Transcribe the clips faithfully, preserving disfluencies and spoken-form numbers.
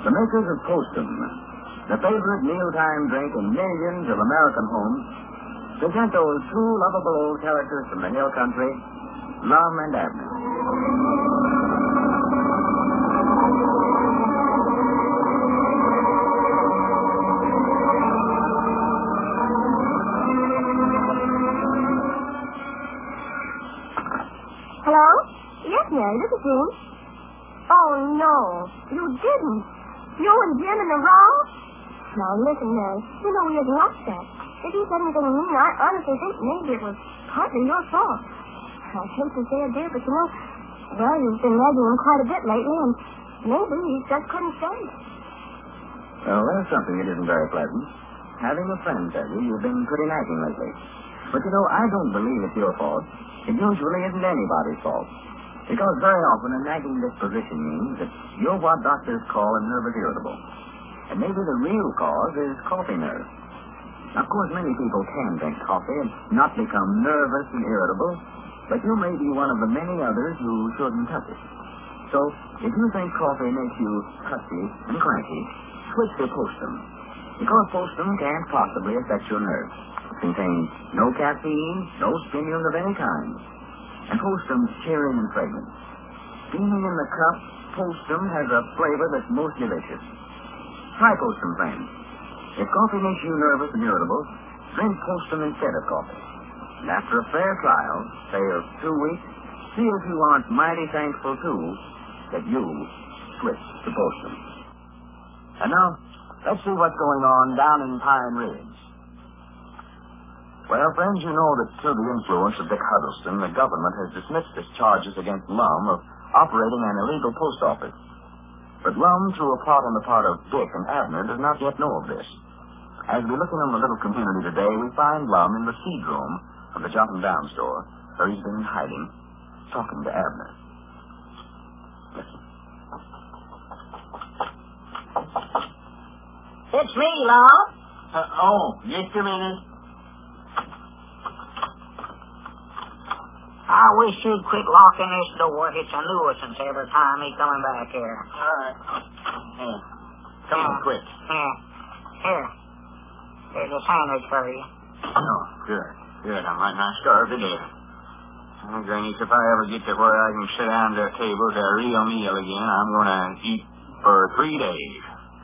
The makers of Postum, the favorite mealtime drink in millions of American homes, present those two lovable old characters from the hill country, Lum and Abner. Hello? Yes, Mary, this is Jean. Oh, no, you didn't. You and Jim in the wrong? Now, listen, Mary, you know he isn't upset. If he said anything mean, I honestly think maybe it was partly your fault. I hate to say it, dear, but you know, well, you've been nagging him quite a bit lately, and maybe he just couldn't stand it. Well, there's something that isn't very pleasant. Having a friend tell you you've been pretty nagging lately. But, you know, I don't believe it's your fault. It usually isn't anybody's fault. Because very often a nagging disposition means that you're what doctors call a nervous irritable. And maybe the real cause is coffee nerves. Now, of course, many people can drink coffee and not become nervous and irritable, but you may be one of the many others who shouldn't touch it. So, if you think coffee makes you touchy and cranky, switch to Postum. Because Postum can't possibly affect your nerves. It contains no caffeine, no stimulant of any kind. And Postum's cheering and fragrant. Steaming in the cup, Postum has a flavor that's most delicious. Try Postum, friends. If coffee makes you nervous and irritable, drink Postum instead of coffee. And after a fair trial, say of two weeks, see if you aren't mighty thankful, too, that you switched to Postum. And now, let's see what's going on down in Pine Ridge. Well, friends, you know that through the influence of Dick Huddleston, the government has dismissed its charges against Lum of operating an illegal post office. But Lum, through a plot on the part of Dick and Abner, does not yet know of this. As we look in on the little community today, we find Lum in the seed room of the Jot and Down store, where he's been hiding, talking to Abner. Listen. It's me, Lum. Uh, oh, just a minute. I wish you'd quit locking this door. It's a nuisance every time he's coming back here. All right. Here. Come on, quick. Here. Here. There's a sandwich for you. Oh, good. Good. I might not starve to death. Oh, Granny, if I ever get to where I can sit down to a table to a real meal again, I'm going to eat for three days.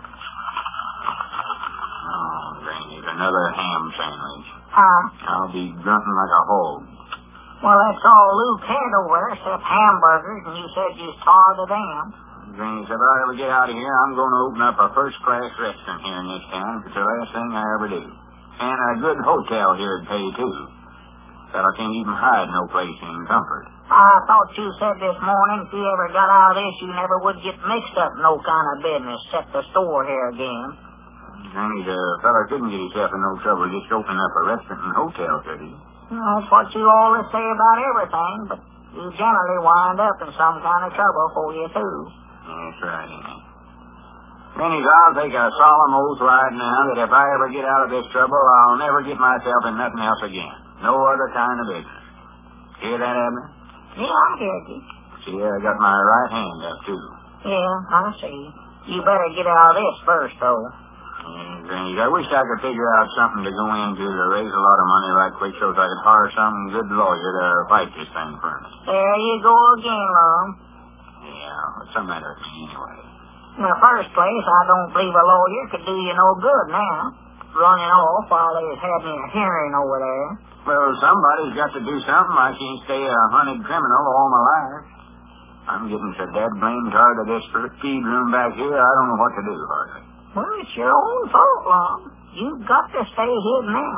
Oh, Granny, another ham sandwich. Huh? I'll be grunting like a hog. Well, that's all Luke had over there, except hamburgers, and you said you starved to them. Granny, if I ever get out of here, I'm going to open up a first-class restaurant here in this town. It's the last thing I ever do. And a good hotel here to pay, too. That I can't even hide no place in comfort. I thought you said this morning if you ever got out of this, you never would get mixed up in no kind of business, except the store here again. Granny, the fella couldn't get himself in no trouble just opening up a restaurant and hotel, could he? That's what you always say about everything, but you generally wind up in some kind of trouble for you, too. That's right, Annie. Granny, I'll take a solemn oath right now that if I ever get out of this trouble, I'll never get myself in nothing else again. No other kind of business. Hear that, Abner? Yeah, I hear you. See, I got my right hand up, too. Yeah, I see. You better get out of this first, though. Yeah, Granny, I wish I could figure out something to go into to raise a lot of money right quick so I could hire some good lawyer to fight this thing for me. There you go again, Lum. Yeah, what's the matter with me anyway? In the first place, I don't believe a lawyer could do you no good now. Running off while he's having a hearing over there. Well, somebody's got to do something. I can't stay a hunted criminal all my life. I'm getting so dead blamed tired of this feed room back here, I don't know what to do, hardly. Well, it's your own fault, Lum. You've got to stay hid now.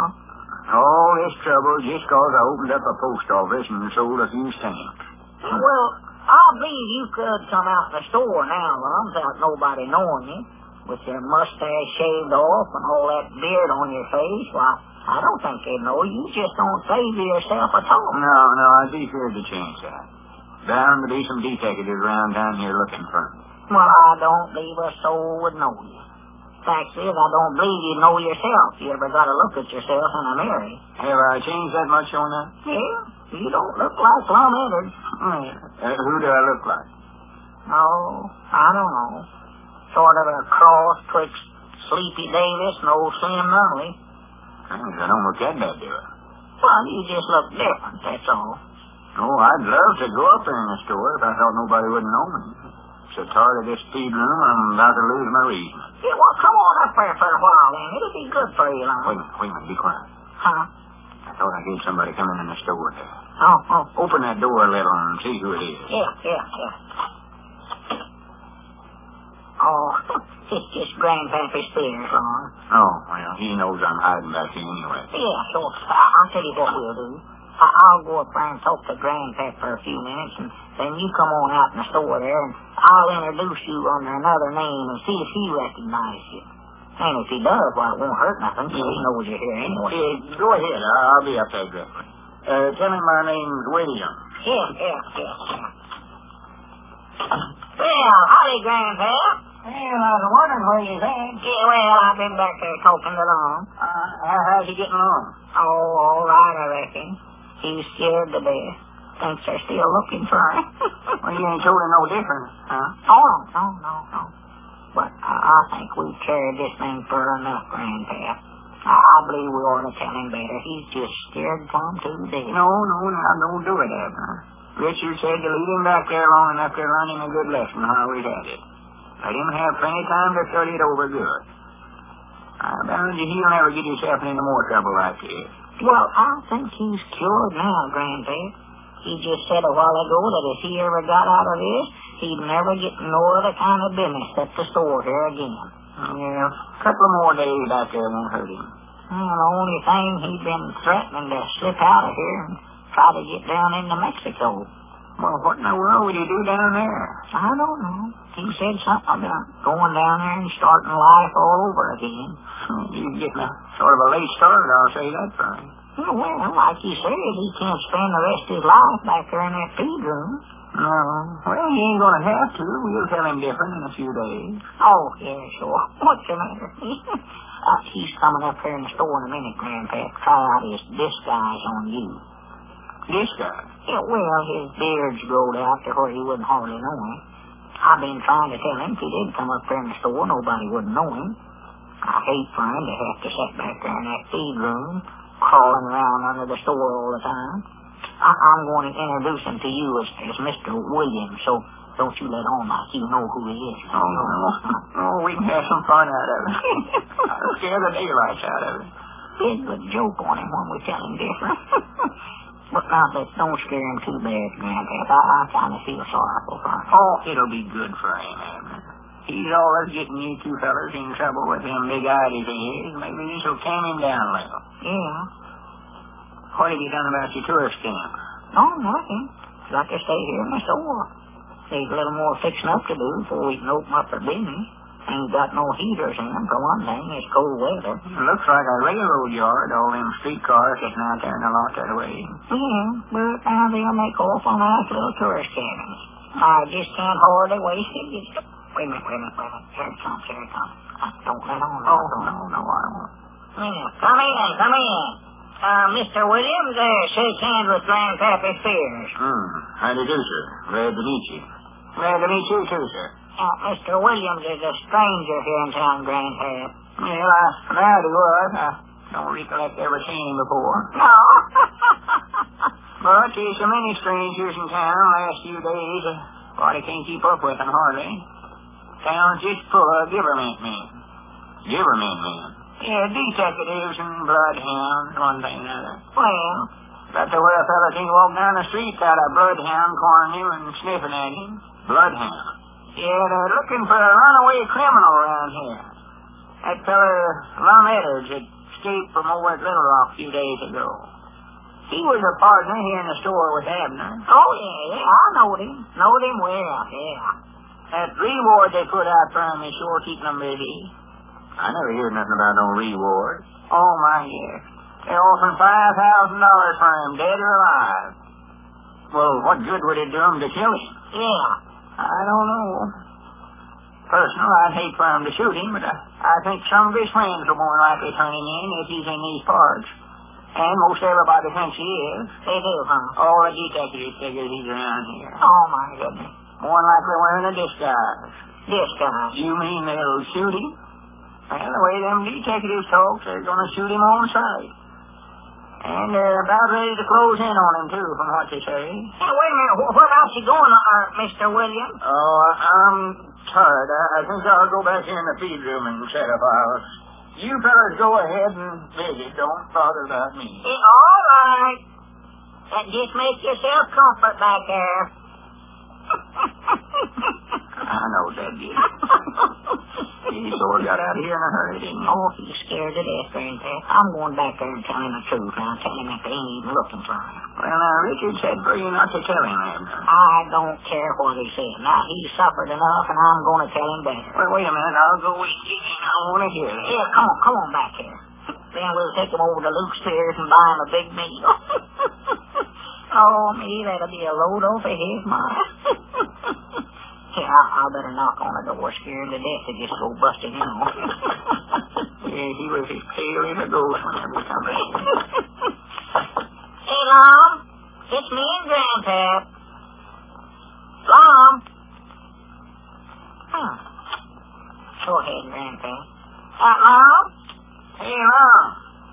All this trouble just because I opened up a post office and sold a few stamps. Well, I believe you could come out the store now, Lum, without nobody knowing you. With your mustache shaved off and all that beard on your face. Why, I don't think they'd know. You just don't favor yourself at all. No, no, I'd be sure to change that. Bound to be some detectives around down here looking for me. Well, I don't believe a soul would know you. Fact is, I don't believe you know yourself. You ever got to look at yourself in a mirror. Have I changed that much on that? Yeah, you don't look like Lum Edwards. Oh, yeah. Uh, who do I look like? Oh, I don't know. Sort of a cross twixt Sleepy Davis and old Slim Nunley. I don't look that bad, do it. Well, you just look different, that's all. Oh, I'd love to go up there in the store if I thought nobody wouldn't know me. So tired of this feed room, I'm about to lose my reason. Yeah, well, come on up there for a while, then. It'll be good for you, Wait a Lonnie. minute, wait a minute, be quiet. Huh? I thought I heard somebody coming in the store there. Oh, oh. Open that door a little and see who it is. Yeah, yeah, yeah. Oh, it's just Grandpappy Spears, Lon. Oh, well, he knows I'm hiding back here anyway. Yeah, sure. I- I'll tell you what we'll do. I- I'll go up there and talk to Grandpap for a few minutes, and then you come on out in the store there, and I'll introduce you under another name and see if he recognizes you. And if he does, well, it won't hurt nothing, so he knows you're here anyway. Yeah, go ahead. I'll be up there directly. Uh, tell him my name's William. Yeah, yeah, yeah, yeah. Well, howdy, Grandpap. Well, I was wondering where you're at. Yeah, well, I've been back there talking to Lon. Uh, how's he getting along? Oh, all right, I reckon. He's scared to death. Thinks they're still looking for him. Well, you ain't told him no different, huh? Oh, no, no, no. But I, I think we've carried this thing far enough, Grandpap. I, I believe we ought to tell him better. He's just scared plumb to death. No, no, now don't do it, Abner. Richard said to leave him back there long enough to learn him a good lesson how he's at it. Let him have plenty of time to study it over good. I bound you he'll never get himself into more trouble like this. Well, I think he's cured now, Grandpap. He just said a while ago that if he ever got out of this, he'd never get no other kind of business at the store here again. Yeah, a couple of more days back there won't hurt him. Well, the only thing he'd been threatening to slip out of here and try to get down into Mexico. Well, what in the world would he do down there? I don't know. He said something about going down there and starting life all over again. He's getting a sort of a late start, I'll say that for him. Well, well, like you said, he can't spend the rest of his life back there in that feed room. No. Well, he ain't going to have to. We'll tell him different in a few days. Oh, yeah, sure. What's the matter? uh, he's coming up here in the store in a minute, Grandpap. Try out his disguise on you. Disguise? Yeah, well, his beard's growed out to where you wouldn't hardly know him. I've been trying to tell him if he did come up there in the store, nobody wouldn't know him. I hate for him to have to sit back there in that feed room, crawling around under the store all the time. I, I'm going to introduce him to you as, as Mister Williams, so don't you let on like you know who he is. Oh, no. Oh, we can have some fun out of it. I'll scare the daylights out of it. Big good joke on him when we tell him different. But now, but don't scare him too bad, Grandpap. I, I kind of feel sorrowful for him. Oh, it'll be good for him, Abner. He's always getting you two fellas in trouble with them big ideas of his. Maybe this'll calm him down a little. Yeah. What have you done about your tourist camp? Oh, nothing. Got to stay here in the store. There's a little more fixing up to do before we can open up for business. Ain't got no heaters in them, for one thing. It's cold weather. It looks like a railroad yard, all them streetcars sitting out there in the lot that way. Yeah, but now they'll make awful nice little tourist cabins. I just can't hardly waste it. Just... Wait a minute, wait a minute, wait a minute. Here it comes, here it comes. Uh, don't let on. Oh, no, no, I won't. Yeah, come in, come in. Uh, Mister Williams there, shake hands with Grandpappy Spears. Hmm, how do you do, sir? Glad to meet you. Glad to meet you, too, sir. Uh, Mister Williams is a stranger here in town, Grandpap. Well, I glad he was. I don't recollect ever seeing him before. No. But there's so many strangers in town the last few days, a body can't keep up with them hardly. Town's just full of giverment men. Giverment men? Yeah, detectives and bloodhounds, one thing or another. Well, Got to where a fella can't walk down the street without a bloodhound cornering him and sniffing at him. Bloodhound. Yeah, they're looking for a runaway criminal around here. That fella, Lum Edwards, had escaped from over at Little Rock a few days ago. He was a partner here in the store with Abner. oh, yeah, yeah, I knowed him. Knowed him well, yeah. That reward they put out for him is sure keeping them busy. I never heard nothing about no reward. Oh, my, yes. They're offering five thousand dollars for him, dead or alive. Well, what good would it do him to kill him? Yeah. I don't know. Personal, I'd hate for him to shoot him, but I, I think some of his friends will more likely turn him in if he's in these parts. And most everybody thinks he is. They do, huh? All the detectives figure he's around here. Oh, my goodness. More than likely wearing a disguise. This guy. You mean they'll shoot him? Well, the way them detectives talk, they're going to shoot him on sight. And they're about ready to close in on him, too, from what they say. Hey, wait a minute. Where else you going, uh, Mister Williams? Oh, I- I'm tired. I, I think I'll go back here in the feed room and set up ours. You fellas go ahead and visit. Don't bother about me. Eh, all right. And just make yourself comfort back there. I know that, dear. He sure got out of here in a hurry, didn't he? Oh, he's scared to death, Grandpap. I'm going back there and tell him the truth. I'll tell him that they ain't even looking for him. Well, now, Richard said for you not to tell him that. I don't care what he said. Now, he's suffered enough, and I'm going to tell him better. Well, wait a minute. I'll go with you. I want to hear it. Yeah, come on, come on back here. Then we'll take him over to Luke's Spears and buy him a big meal. Oh, me, that'll be a load off of his mind. Yeah, I, I better knock on the door, scared to death to just go busting in on him. Yeah, he was as pale as a ghost whenever he come back. Hey, Lom, it's me and Grandpap. Lom. Huh. Go ahead, Grandpap. Uh, Lom? Hey, Mom.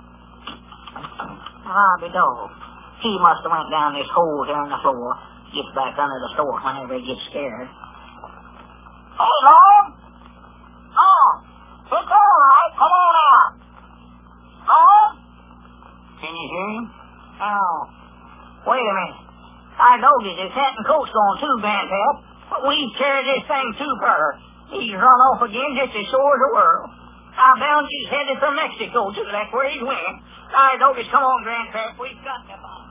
Robbie Dog. He must have went down this hole here in the floor, gets back under the store whenever he gets scared. Hey, Lom! Oh, it's all right. Come on out. Lom? Can you hear him? Oh, wait a minute. Our doggies is hat and coat's gone too, Grandpap. But we've carried this thing too far. He's run off again just as sure as the world. I found he's headed for Mexico, too. That's where he's went. Our doggies, come on, Grandpap. We've got to find him.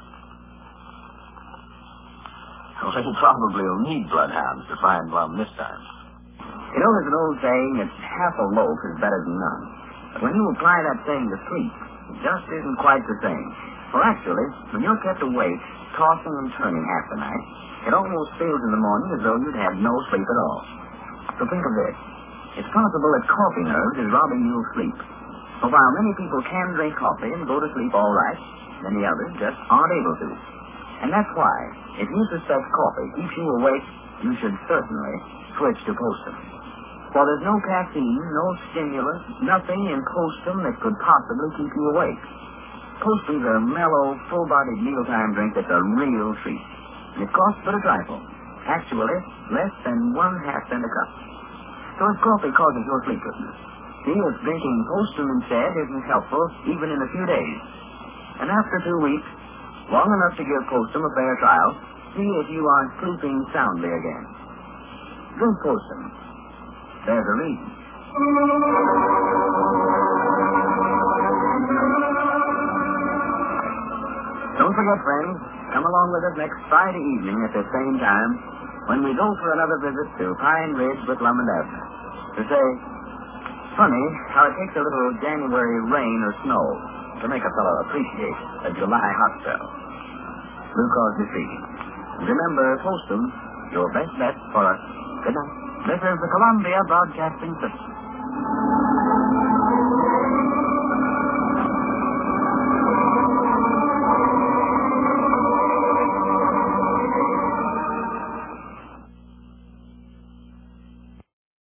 Well, they probably will need bloodhounds to find Lum this time. You know, there's an old saying that half a loaf is better than none. But when you apply that saying to sleep, it just isn't quite the same. For actually, when you're kept awake, tossing and turning half the night, it almost feels in the morning as though you'd had no sleep at all. So think of this. It's possible that coffee nerves is robbing you of sleep. For while many people can drink coffee and go to sleep all right, many others just aren't able to. And that's why, if you suspect coffee keeps you awake, you should certainly switch to Postum. For there's no caffeine, no stimulant, nothing in Postum that could possibly keep you awake. Postum's a mellow, full-bodied mealtime drink that's a real treat. And it costs but a trifle. Actually, less than one half cent a cup. So if coffee causes your sleeplessness, see if drinking Postum instead isn't helpful even in a few days. And after two weeks, long enough to give Postum a fair trial, see if you are sleeping soundly again. Drink Postum. There's a reason. Don't forget, friends, come along with us next Friday evening at the same time when we go for another visit to Pine Ridge with Lum and Abner. To say, funny how it takes a little January rain or snow to make a fellow appreciate a July hot spell. Blue Cause defeated. Remember, Postum, your best bet for us. Good night. This is the Columbia Broadcasting System.